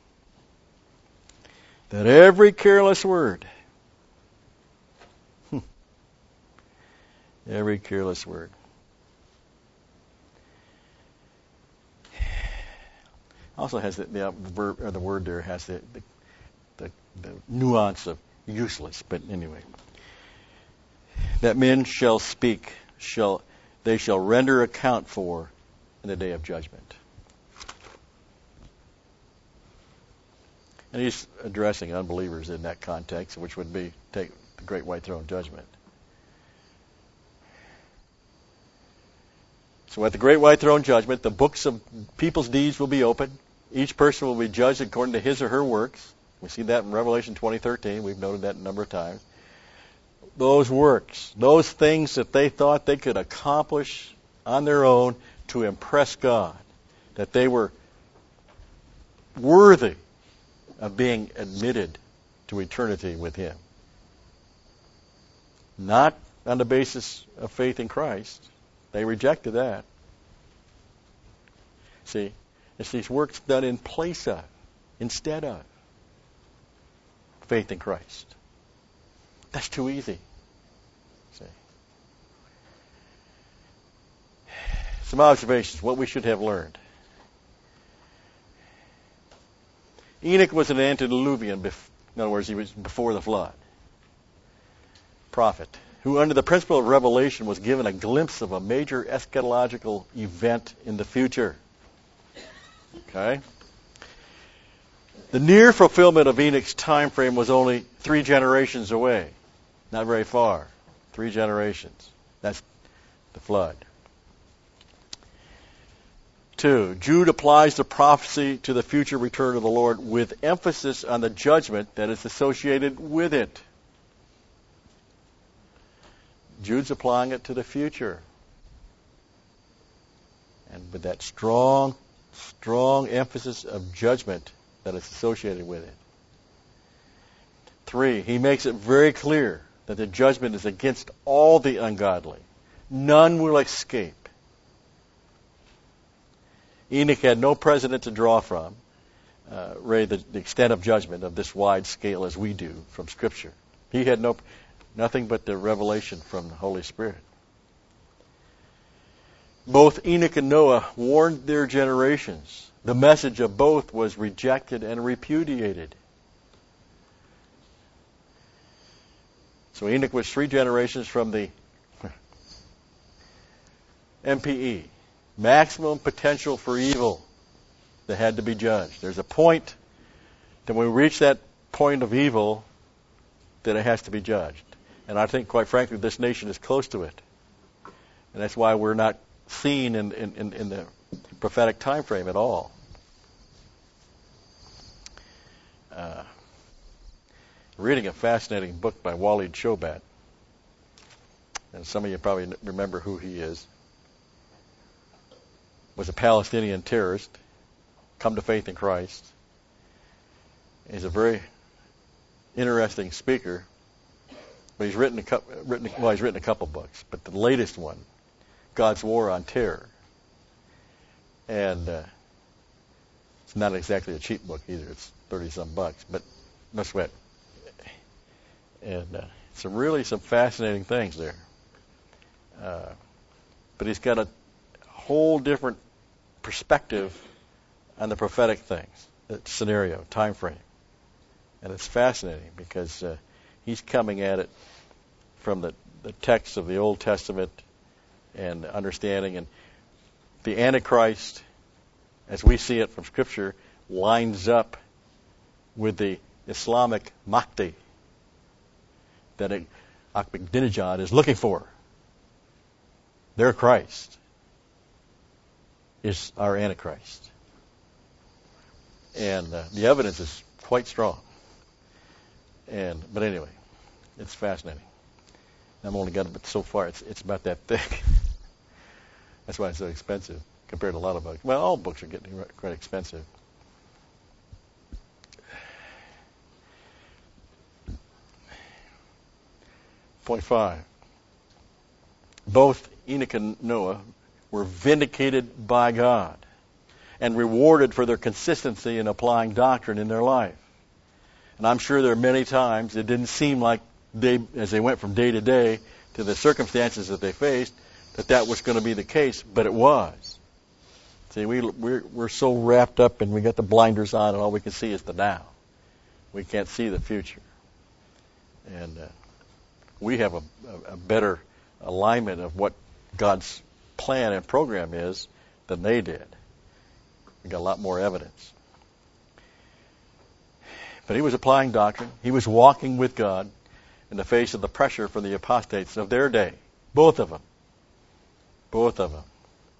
[SPEAKER 1] that every careless word, every careless word, also has the, the verb or the word there has the, the the the nuance of useless. But anyway, that men shall speak, shall they shall render account for in the day of judgment. And he's addressing unbelievers in that context, which would be take the great white throne judgment. So at the great white throne judgment, the books of people's deeds will be opened. Each person will be judged according to his or her works. We see that in Revelation twenty thirteen. We've noted that a number of times. Those works, those things that they thought they could accomplish on their own to impress God, that they were worthy of being admitted to eternity with him. Not on the basis of faith in Christ. They rejected that. See, it's these works done in place of, instead of, faith in Christ. That's too easy. See. Some observations, what we should have learned. Enoch was an antediluvian, in other words, he was before the flood. Prophet, who under the principle of revelation was given a glimpse of a major eschatological event in the future. Okay? The near fulfillment of Enoch's time frame was only three generations away. Not very far. Three generations. That's the flood. Two, Jude applies the prophecy to the future return of the Lord with emphasis on the judgment that is associated with it. Jude's applying it to the future. And with that strong, strong emphasis of judgment that is associated with it. Three, he makes it very clear that the judgment is against all the ungodly. None will escape. Enoch had no precedent to draw from, uh, Ray, the, the extent of judgment of this wide scale as we do from Scripture. He had no, Nothing but the revelation from the Holy Spirit. Both Enoch and Noah warned their generations. The message of both was rejected and repudiated. So Enoch was three generations from the M P E, maximum potential for evil, that had to be judged. There's a point that when we reach that point of evil, that it has to be judged. And I think, quite frankly, this nation is close to it. And that's why we're not seen in, in, in the prophetic time frame at all. Uh, reading a fascinating book by Walid Shoebat. And some of you probably remember who he is. Was a Palestinian terrorist, come to faith in Christ. He's a very interesting speaker. But he's written a couple, written, well, he's written a couple books. But the latest one, God's War on Terror. And uh, it's not exactly a cheap book either. It's thirty-some bucks. But no sweat. And uh, some really some fascinating things there. Uh, but he's got a whole different perspective on the prophetic things, the scenario, time frame. And it's fascinating because uh, he's coming at it from the, the text of the Old Testament and understanding. And the Antichrist, as we see it from Scripture, lines up with the Islamic Mahdi that Ahmadinejad is looking for. Their Christ is our Antichrist. And uh, the evidence is quite strong. And but anyway, it's fascinating. I've only got it so far. It's it's about that thick. That's why it's so expensive compared to a lot of books. Well, all books are getting quite expensive. Point five. Both Enoch and Noah were vindicated by God and rewarded for their consistency in applying doctrine in their life. And I'm sure there are many times it didn't seem like they, as they went from day to day to the circumstances that they faced, that that was going to be the case, but it was. See, we, we're, we're so wrapped up and we got the blinders on and all we can see is the now. We can't see the future. And uh, we have a, a, a better alignment of what God's plan and program is than they did. We got a lot more evidence. But he was applying doctrine. He was walking with God in the face of the pressure from the apostates of their day. Both of them. Both of them.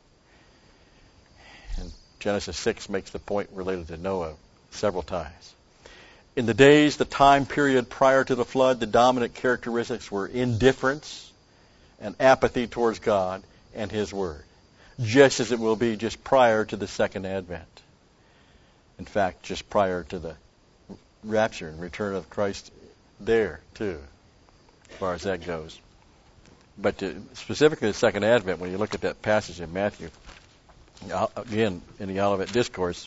[SPEAKER 1] And Genesis six makes the point related to Noah several times. In the days, the time period prior to the flood, the dominant characteristics were indifference and apathy towards God and His Word, just as it will be just prior to the second advent. In fact, just prior to the rapture and return of Christ there, too, as far as that goes. But to, specifically the second advent, when you look at that passage in Matthew, again, in the Olivet Discourse,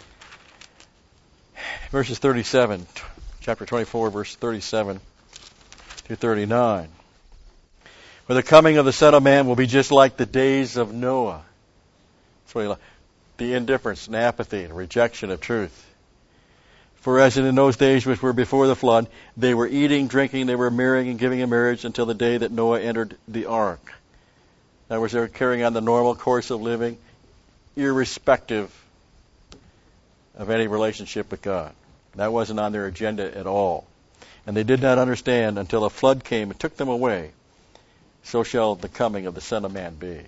[SPEAKER 1] verses thirty-seven, chapter twenty-four, verse thirty-seven to thirty-nine. For the coming of the Son of Man will be just like the days of Noah. That's what he liked. The indifference and apathy and rejection of truth. For as in those days which were before the flood, they were eating, drinking, they were marrying and giving in marriage until the day that Noah entered the ark. In other words, they were carrying on the normal course of living, irrespective of any relationship with God. That wasn't on their agenda at all. And they did not understand until a flood came and took them away. So shall the coming of the Son of Man be.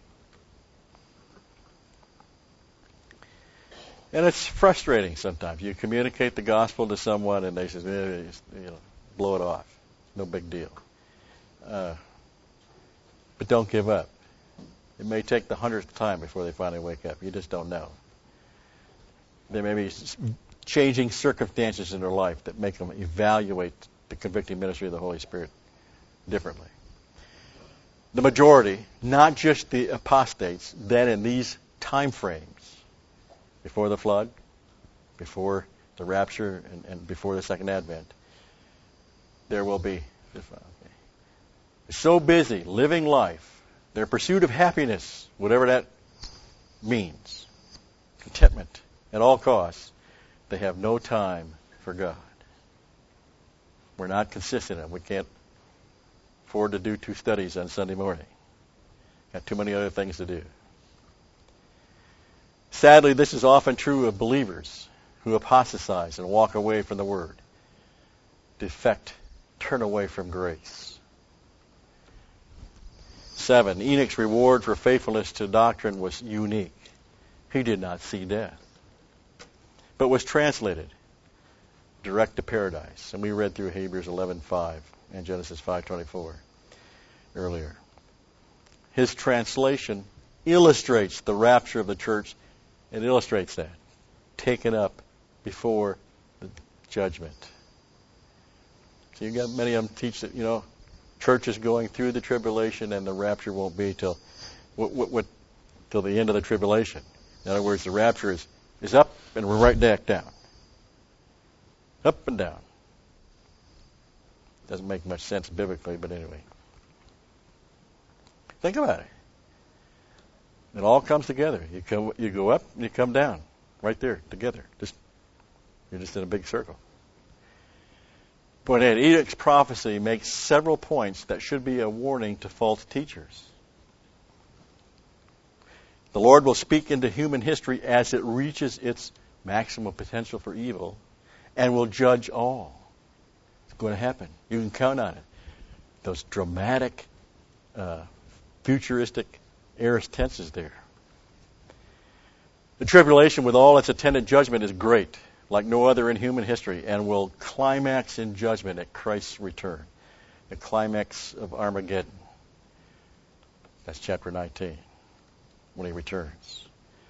[SPEAKER 1] And it's frustrating sometimes. You communicate the gospel to someone and they say, eh, you know, blow it off. No big deal. Uh, but don't give up. It may take the hundredth time before they finally wake up. You just don't know. There may be changing circumstances in their life that make them evaluate the convicting ministry of the Holy Spirit differently. The majority, not just the apostates, then in these time frames, before the flood, before the rapture, and, and before the second advent, there will be, so busy living life, their pursuit of happiness, whatever that means, contentment at all costs, they have no time for God. We're not consistent enough. We can't afford to do two studies on Sunday morning. Got too many other things to do. Sadly, this is often true of believers who apostatize and walk away from the Word, defect, turn away from grace. Seven, Enoch's reward for faithfulness to doctrine was unique. He did not see death, but was translated direct to paradise. And we read through Hebrews eleven five and Genesis five twenty-four earlier. His translation illustrates the rapture of the church. It illustrates that. Taken up before the judgment. So you got many of them teach that, you know, church is going through the tribulation and the rapture won't be till what, what, what, till the end of the tribulation. In other words, the rapture is, is up and we're right back down. Up and down. Doesn't make much sense biblically, but anyway. Think about it. It all comes together. You come, you go up and you come down, right there together. Just you're just in a big circle. But Enoch's prophecy makes several points that should be a warning to false teachers. The Lord will speak into human history as it reaches its maximum potential for evil, and will judge all. It's going to happen. You can count on it. Those dramatic, uh, futuristic aorist tenses there. The tribulation with all its attendant judgment is great, like no other in human history, and will climax in judgment at Christ's return. The climax of Armageddon. That's chapter nineteen, when he returns.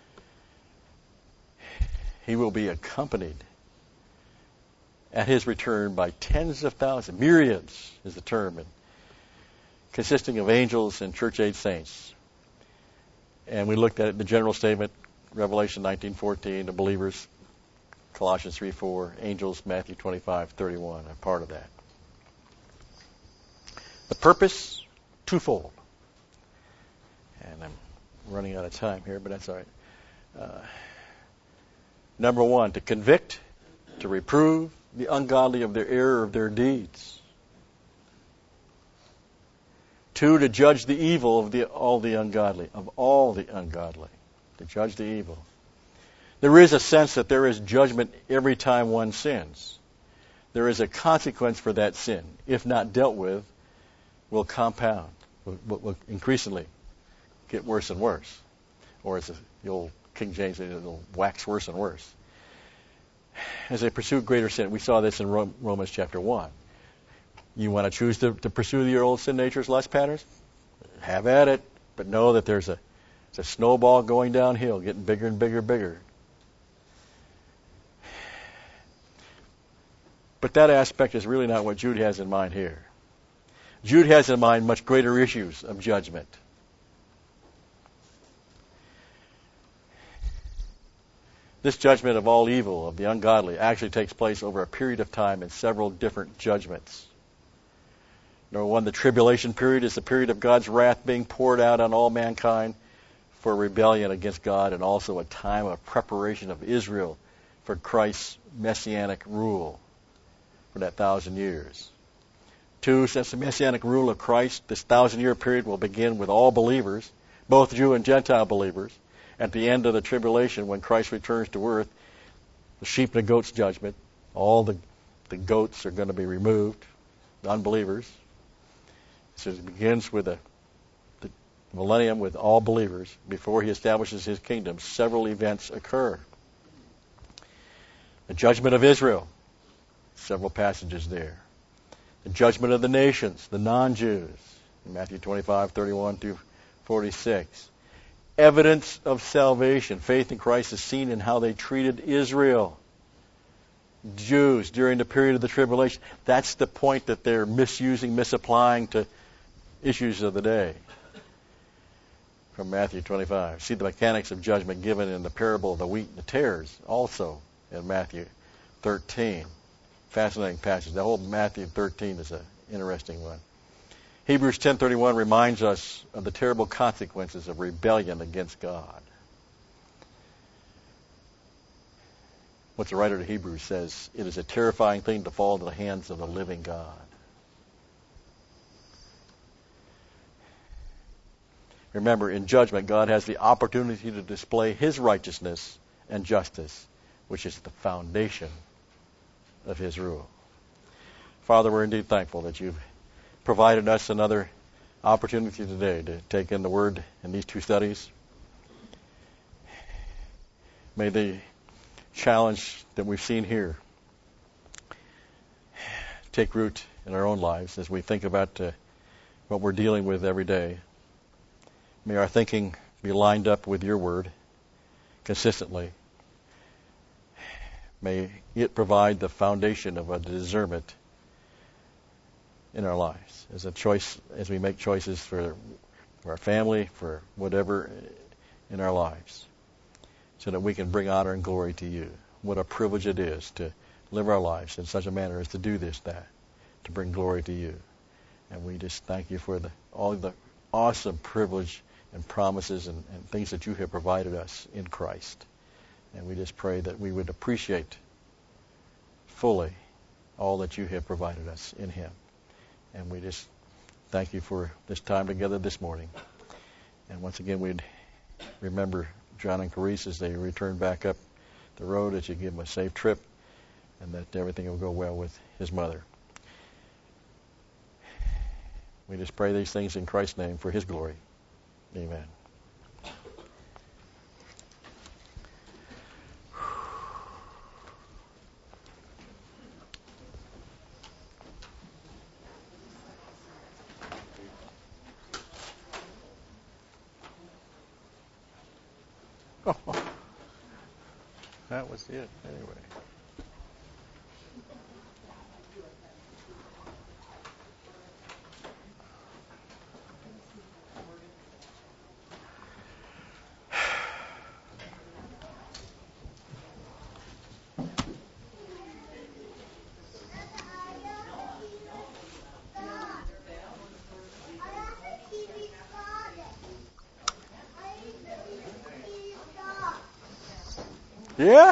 [SPEAKER 1] He will be accompanied at his return by tens of thousands, myriads is the term, and consisting of angels and church-age saints. And we looked at it, the general statement, Revelation nineteen fourteen, the believers, Colossians three four, angels, Matthew twenty-five thirty-one, a part of that. The purpose, twofold. And I'm running out of time here, but that's all right. Uh, number one, to convict, to reprove the ungodly of their error of their deeds. Two, to judge the evil of the, all the ungodly, of all the ungodly. To judge the evil. There is a sense that there is judgment every time one sins. There is a consequence for that sin. If not dealt with, will compound, will, will increasingly get worse and worse. Or as the old King James said, it'll wax worse and worse. As they pursue greater sin. We saw this in Romans chapter one. You want to choose to, to pursue your old sin nature's lust patterns? Have at it. But know that there's a, it's a snowball going downhill, getting bigger and bigger and bigger. But that aspect is really not what Jude has in mind here. Jude has in mind much greater issues of judgment. This judgment of all evil, of the ungodly, actually takes place over a period of time in several different judgments. Number one, the tribulation period is the period of God's wrath being poured out on all mankind for rebellion against God, and also a time of preparation of Israel for Christ's messianic rule for that thousand years. Two, since the messianic rule of Christ, this thousand-year period will begin with all believers, both Jew and Gentile believers. At the end of the tribulation, when Christ returns to earth, the sheep and the goats judgment, all the, the goats are going to be removed, the unbelievers. So it begins with a, the millennium with all believers. Before he establishes his kingdom, several events occur. The judgment of Israel, several passages there. The judgment of the nations, the non-Jews, in Matthew twenty-five thirty-one through forty-six. Evidence of salvation. Faith in Christ is seen in how they treated Israel. Jews during the period of the tribulation. That's the point that they're misusing, misapplying to issues of the day. From Matthew twenty-five. See the mechanics of judgment given in the parable of the wheat and the tares, also in Matthew thirteen. Fascinating passage. The whole Matthew thirteen is an interesting one. Hebrews ten thirty-one reminds us of the terrible consequences of rebellion against God. What the writer of Hebrews says, it is a terrifying thing to fall into the hands of the living God. Remember, in judgment, God has the opportunity to display His righteousness and justice, which is the foundation of His rule. Father, we're indeed thankful that You've provided us another opportunity today to take in the Word in these two studies. May the challenge that we've seen here take root in our own lives as we think about uh, what we're dealing with every day. May our thinking be lined up with Your Word consistently. May it provide the foundation of a discernment in our lives as a choice, as we make choices for, for our family, for whatever in our lives, so that we can bring honor and glory to You. What a privilege it is to live our lives in such a manner as to do this, that, to bring glory to You. And we just thank You for the, all the awesome privilege and promises and, and things that You have provided us in Christ. And we just pray that we would appreciate fully all that You have provided us in Him. And we just thank You for this time together this morning. And once again, we'd remember John and Carice as they return back up the road, that You give them a safe trip and that everything will go well with his mother. We just pray these things in Christ's name for His glory. Amen. Oh, that was it, anyway. Yeah?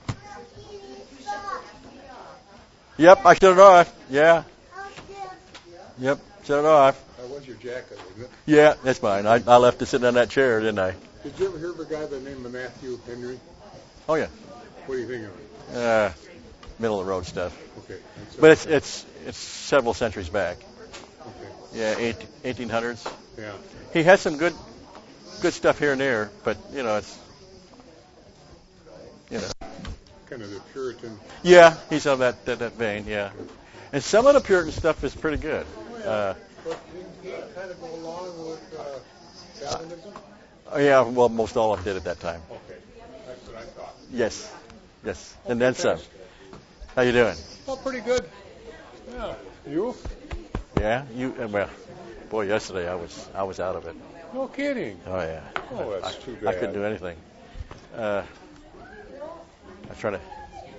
[SPEAKER 1] Yep, I shut it off. Yeah. Yep, shut it off.
[SPEAKER 2] That was your jacket, wasn't it?
[SPEAKER 1] Yeah, that's mine. I, I left it sitting on that chair, didn't I?
[SPEAKER 2] Did you ever hear of a guy by the name of Matthew Henry?
[SPEAKER 1] Oh, yeah.
[SPEAKER 2] What do you think of it?
[SPEAKER 1] Uh, middle of the road stuff.
[SPEAKER 2] Okay.
[SPEAKER 1] But it's it's it's several centuries back.
[SPEAKER 2] Okay.
[SPEAKER 1] Yeah, eight, eighteen hundreds.
[SPEAKER 2] Yeah.
[SPEAKER 1] He has some good good stuff here and there, but, you know, it's, you know.
[SPEAKER 2] Kind of the Puritan.
[SPEAKER 1] Yeah, he's on that, that, that vein, yeah. And some of the Puritan stuff is pretty good. Uh,
[SPEAKER 2] But didn't he kind of go along with uh, Calvinism?
[SPEAKER 1] oh, yeah, well, most all of them did at that time.
[SPEAKER 2] Okay. That's what I thought.
[SPEAKER 1] Yes, yes. And then some. How you doing?
[SPEAKER 2] Oh, pretty good. Yeah. You?
[SPEAKER 1] Yeah, you, uh, well, boy, yesterday I was I was out of it.
[SPEAKER 2] No kidding.
[SPEAKER 1] Oh, yeah.
[SPEAKER 2] Oh, that's
[SPEAKER 1] I,
[SPEAKER 2] too
[SPEAKER 1] I
[SPEAKER 2] bad.
[SPEAKER 1] couldn't do anything. Uh, I try to.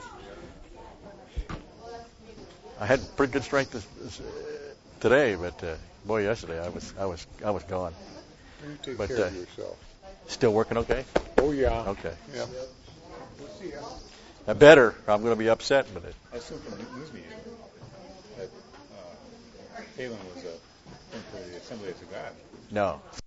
[SPEAKER 1] I had pretty good strength this, this, uh, today, but uh, boy, yesterday I was I was I was gone.
[SPEAKER 2] You take
[SPEAKER 1] But,
[SPEAKER 2] care
[SPEAKER 1] uh,
[SPEAKER 2] of yourself.
[SPEAKER 1] Still working okay?
[SPEAKER 2] Oh, yeah.
[SPEAKER 1] Okay.
[SPEAKER 2] Yeah. We'll see ya.
[SPEAKER 1] I better. I'm going to be upset with it.
[SPEAKER 3] I assume from the news meeting that uh, Palin was a thing for the Assembly of God.
[SPEAKER 1] No,